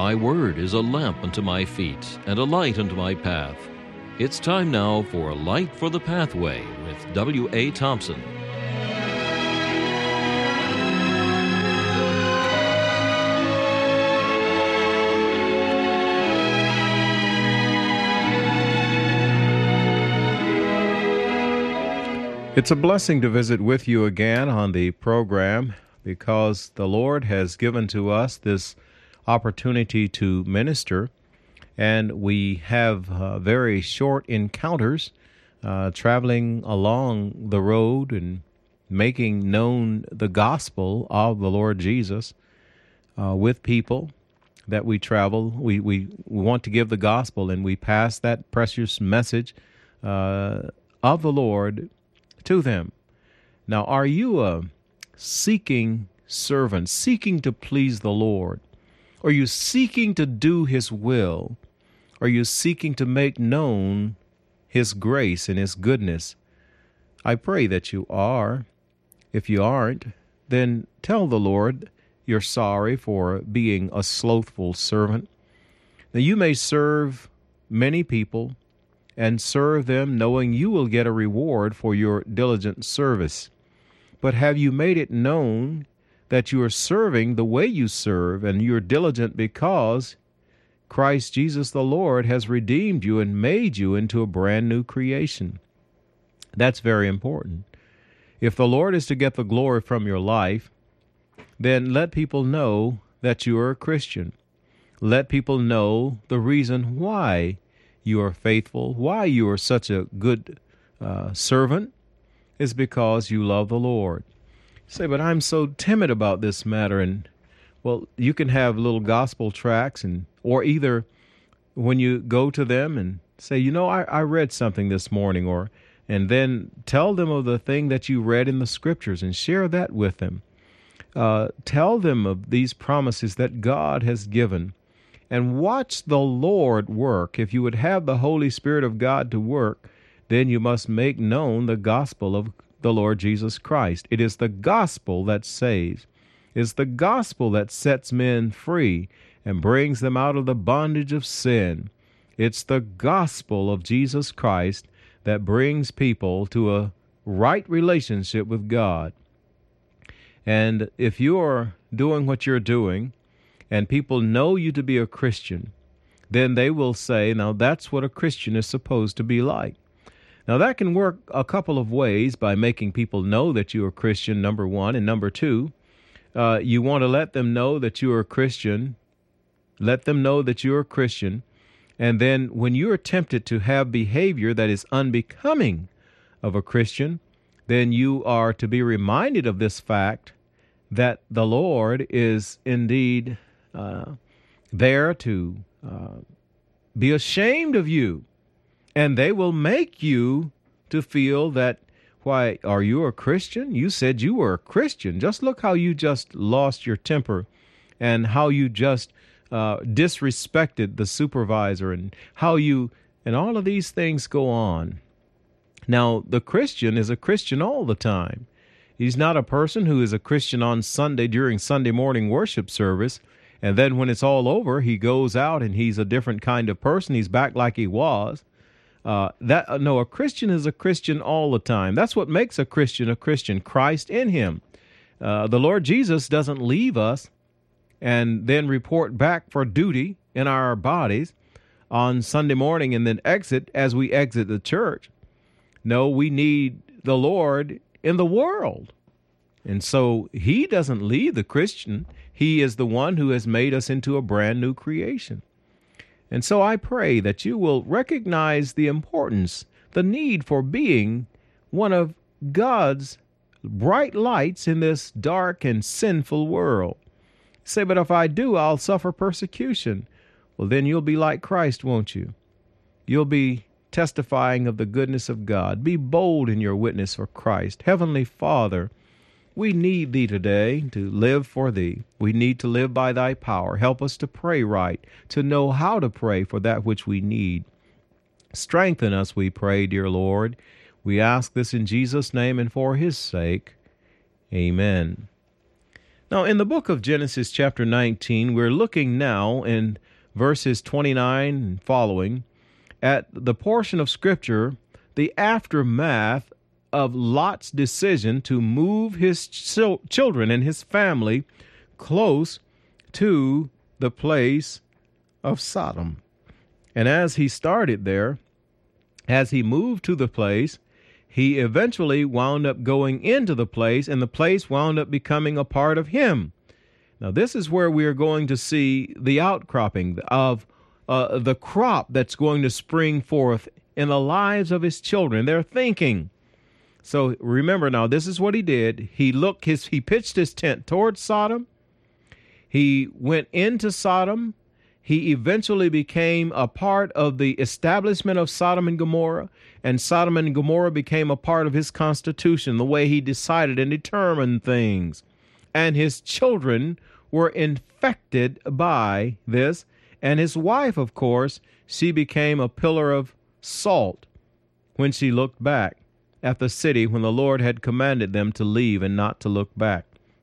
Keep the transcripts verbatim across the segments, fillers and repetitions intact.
Thy word is a lamp unto my feet and a light unto my path. It's time now for Light for the Pathway with W A. Thompson. It's a blessing to visit with you again on the program because the Lord has given to us this opportunity to minister, and we have uh, very short encounters uh, traveling along the road and making known the gospel of the Lord Jesus uh, with people that we travel. We, we, we want to give the gospel, and we pass that precious message uh, of the Lord to them. Now, are you a seeking servant, seeking to please the Lord? Are you seeking to do His will? Are you seeking to make known His grace and His goodness? I pray that you are. If you aren't, then tell the Lord you're sorry for being a slothful servant. Now, you may serve many people and serve them knowing you will get a reward for your diligent service. But have you made it known that you are serving the way you serve, and you're diligent because Christ Jesus the Lord has redeemed you and made you into a brand new creation? That's very important. If the Lord is to get the glory from your life, then let people know that you are a Christian. Let people know the reason why you are faithful, why you are such a good uh, servant, is because you love the Lord. Say, but I'm so timid about this matter. And, well, you can have little gospel tracts, and or either when you go to them and say, you know, I, I read something this morning, or and then tell them of the thing that you read in the Scriptures and share that with them. Uh, tell them of these promises that God has given. And watch the Lord work. If you would have the Holy Spirit of God to work, then you must make known the gospel of the Lord Jesus Christ. It is the gospel that saves. It's the gospel that sets men free and brings them out of the bondage of sin. It's the gospel of Jesus Christ that brings people to a right relationship with God. And if you're doing what you're doing, and people know you to be a Christian, then they will say, now that's what a Christian is supposed to be like. Now that can work a couple of ways by making people know that you're a Christian, number one. And number two, uh, you want to let them know that you're a Christian. Let them know that you're a Christian. And then when you're tempted to have behavior that is unbecoming of a Christian, then you are to be reminded of this fact that the Lord is indeed Uh, there to uh, be ashamed of you, and they will make you to feel that, why, are you a Christian? You said you were a Christian. Just look how you just lost your temper, and how you just uh, disrespected the supervisor, and how you, and all of these things go on. Now, the Christian is a Christian all the time. He's not a person who is a Christian on Sunday during Sunday morning worship service, and then when it's all over, he goes out and he's a different kind of person. He's back like he was. Uh, that uh, no, a Christian is a Christian all the time. That's what makes a Christian a Christian, Christ in him. Uh, the Lord Jesus doesn't leave us and then report back for duty in our bodies on Sunday morning and then exit as we exit the church. No, we need the Lord in the world. And so he doesn't leave the Christian. He is the one who has made us into a brand new creation. And so I pray that you will recognize the importance, the need for being one of God's bright lights in this dark and sinful world. Say, but if I do, I'll suffer persecution. Well, then you'll be like Christ, won't you? You'll be testifying of the goodness of God. Be bold in your witness for Christ. Heavenly Father, we need Thee today to live for Thee. We need to live by Thy power. Help us to pray right, to know how to pray for that which we need. Strengthen us, we pray, dear Lord. We ask this in Jesus' name and for His sake. Amen. Now, in the book of Genesis, chapter nineteen, we're looking now in verses twenty-nine and following at the portion of Scripture, the aftermath of Lot's decision to move his chil- children and his family close to the place of Sodom. And as he started there, as he moved to the place, he eventually wound up going into the place, and the place wound up becoming a part of him. Now, this is where we are going to see the outcropping of uh, the crop that's going to spring forth in the lives of his children. They're thinking. So remember now, this is what he did. He looked his he pitched his tent towards Sodom. He went into Sodom. He eventually became a part of the establishment of Sodom and Gomorrah, and Sodom and Gomorrah became a part of his constitution, the way he decided and determined things. And his children were infected by this, and his wife, of course, she became a pillar of salt when she looked back at the city when the Lord had commanded them to leave and not to look back.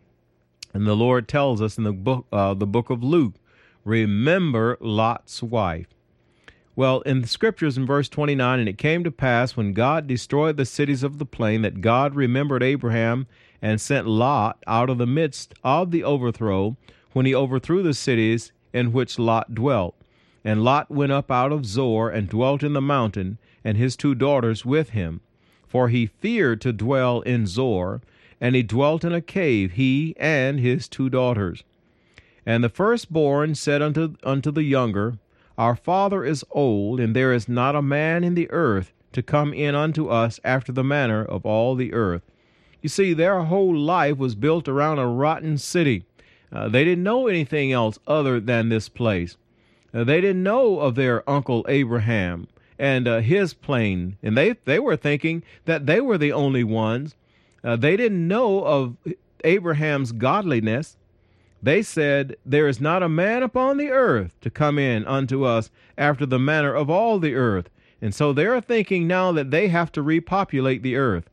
And the Lord tells us in the book, uh, the book of Luke, remember Lot's wife. Well, in the scriptures in verse twenty-nine, and it came to pass when God destroyed the cities of the plain that God remembered Abraham and sent Lot out of the midst of the overthrow when he overthrew the cities in which Lot dwelt. And Lot went up out of Zoar and dwelt in the mountain, and his two daughters with him. For he feared to dwell in Zoar, and he dwelt in a cave, he and his two daughters. And the firstborn said unto, unto the younger, Our father is old, and there is not a man in the earth to come in unto us after the manner of all the earth. You see, their whole life was built around a rotten city. Uh, they didn't know anything else other than this place. Uh, they didn't know of their uncle Abraham and uh, his plain, and they, they were thinking that they were the only ones. Uh, they didn't know of Abraham's godliness. They said, There is not a man upon the earth to come in unto us after the manner of all the earth. And so they're thinking now that they have to repopulate the earth.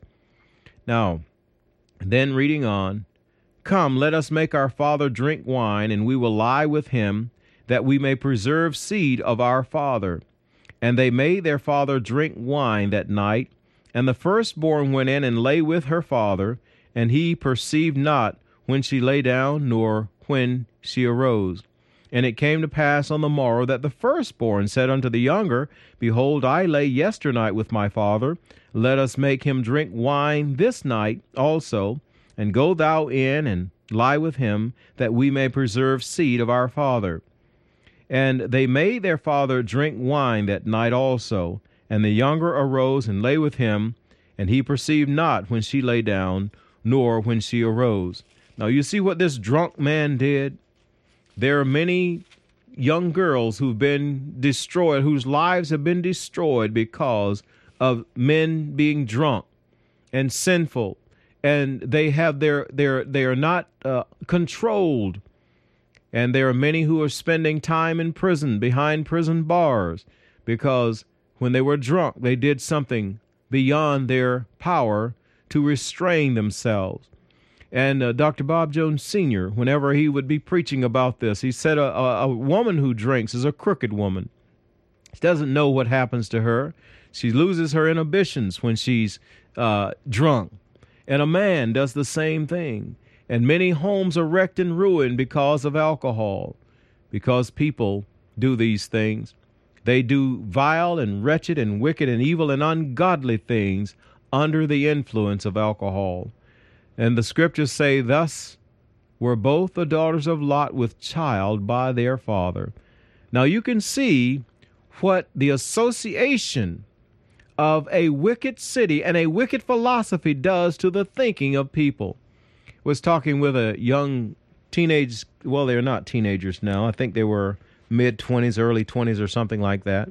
Now, then reading on, Come, let us make our father drink wine, and we will lie with him, that we may preserve seed of our father. And they made their father drink wine that night. And the firstborn went in and lay with her father, and he perceived not when she lay down, nor when she arose. And it came to pass on the morrow that the firstborn said unto the younger, Behold, I lay yesternight with my father. Let us make him drink wine this night also, and go thou in and lie with him, that we may preserve seed of our father. And they made their father drink wine that night also. And the younger arose and lay with him, and he perceived not when she lay down, nor when she arose. Now you see what this drunk man did? There are many young girls who've been destroyed, whose lives have been destroyed because of men being drunk and sinful, and they have their their they are not uh, controlled. And there are many who are spending time in prison, behind prison bars, because when they were drunk, they did something beyond their power to restrain themselves. And uh, Doctor Bob Jones Senior, whenever he would be preaching about this, he said a, a, a woman who drinks is a crooked woman. She doesn't know what happens to her. She loses her inhibitions when she's uh, drunk. And a man does the same thing. And many homes are wrecked and ruined because of alcohol, because people do these things. They do vile and wretched and wicked and evil and ungodly things under the influence of alcohol. And the scriptures say, Thus were both the daughters of Lot with child by their father. Now you can see what the association of a wicked city and a wicked philosophy does to the thinking of people. Was talking with a young teenage, well, they're not teenagers now. I think they were mid-twenties, early twenties or something like that.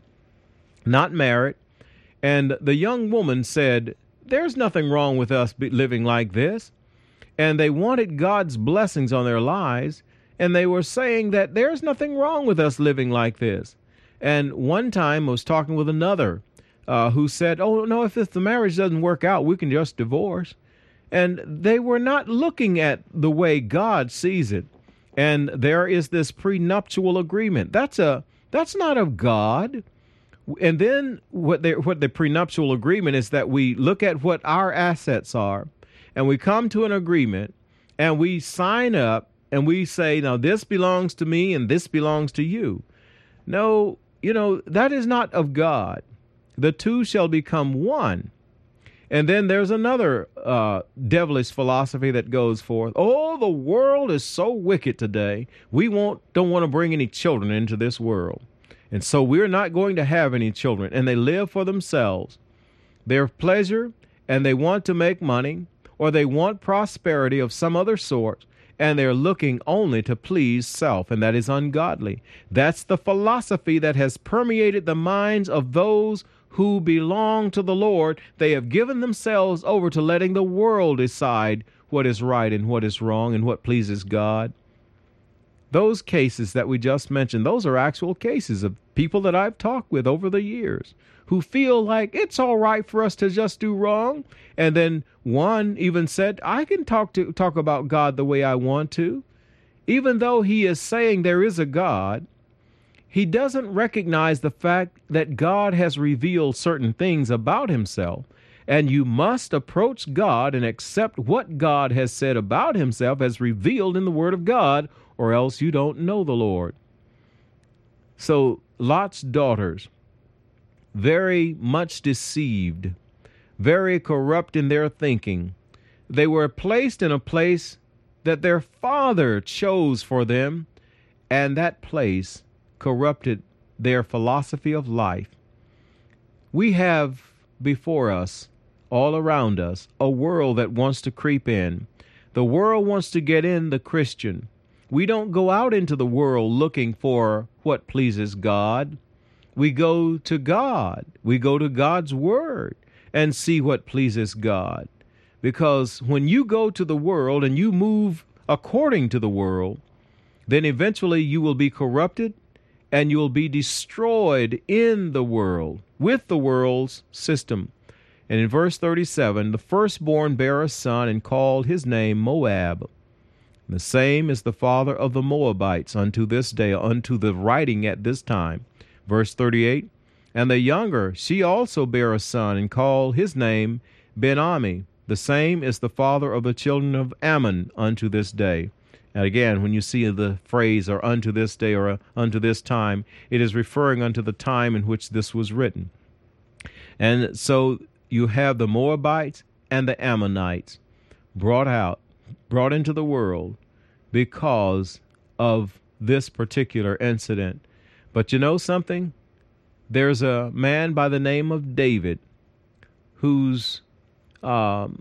Not married. And the young woman said, There's nothing wrong with us living like this. And they wanted God's blessings on their lives. And they were saying that there's nothing wrong with us living like this. And one time I was talking with another uh, who said, Oh, no, if, if the marriage doesn't work out, we can just divorce. And they were not looking at the way God sees it. And there is this prenuptial agreement. That's a that's not of God. And then what they, what the prenuptial agreement is that we look at what our assets are, and we come to an agreement, and we sign up, and we say, now this belongs to me and this belongs to you. No, you know, that is not of God. The two shall become one. And then there's another uh, devilish philosophy that goes forth. Oh, the world is so wicked today. We won't, don't want to bring any children into this world. And so we're not going to have any children. And they live for themselves, their pleasure, and they want to make money, or they want prosperity of some other sort, and they're looking only to please self, and that is ungodly. That's the philosophy that has permeated the minds of those who belong to the Lord. They have given themselves over to letting the world decide what is right and what is wrong and what pleases God. Those cases that we just mentioned, those are actual cases of people that I've talked with over the years who feel like it's all right for us to just do wrong. And then one even said, I can talk to talk about God the way I want to. Even though he is saying there is a God, he doesn't recognize the fact that God has revealed certain things about himself. And you must approach God and accept what God has said about himself as revealed in the Word of God, or else you don't know the Lord. So Lot's daughters, very much deceived, very corrupt in their thinking. They were placed in a place that their father chose for them, and that place corrupted their philosophy of life. We have before us, all around us, a world that wants to creep in. The world wants to get in the Christian. We don't go out into the world looking for what pleases God. We go to God. We go to God's Word and see what pleases God. Because when you go to the world and you move according to the world, then eventually you will be corrupted and you will be destroyed in the world with the world's system. And in verse thirty-seven, the firstborn bare a son and called his name Moab. The same is the father of the Moabites unto this day, unto the writing at this time. Verse thirty-eight, and the younger, she also bare a son, and called his name Ben-Ammi. The same is the father of the children of Ammon unto this day. And again, when you see the phrase, or unto this day, or unto this time, it is referring unto the time in which this was written. And so you have the Moabites and the Ammonites brought out, brought into the world because of this particular incident. But you know something? There's a man by the name of David who's um,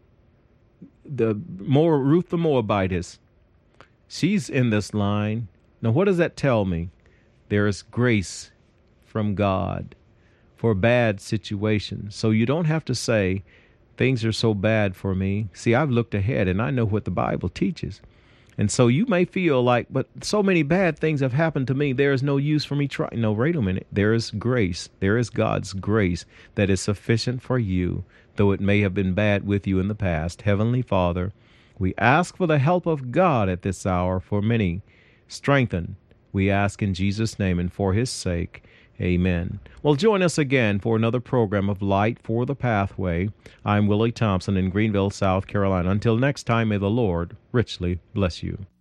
the more Ruth the Moabitess. She's in this line. Now, what does that tell me? There is grace from God for bad situations. So you don't have to say, things are so bad for me. See, I've looked ahead and I know what the Bible teaches. And so you may feel like, but so many bad things have happened to me, there is no use for me trying. No, wait a minute. There is grace. There is God's grace that is sufficient for you, though it may have been bad with you in the past. Heavenly Father, we ask for the help of God at this hour for many. Strengthen, we ask in Jesus' name and for his sake. Amen. Well, join us again for another program of Light for the Pathway. I'm Willie Thompson in Greenville, South Carolina. Until next time, may the Lord richly bless you.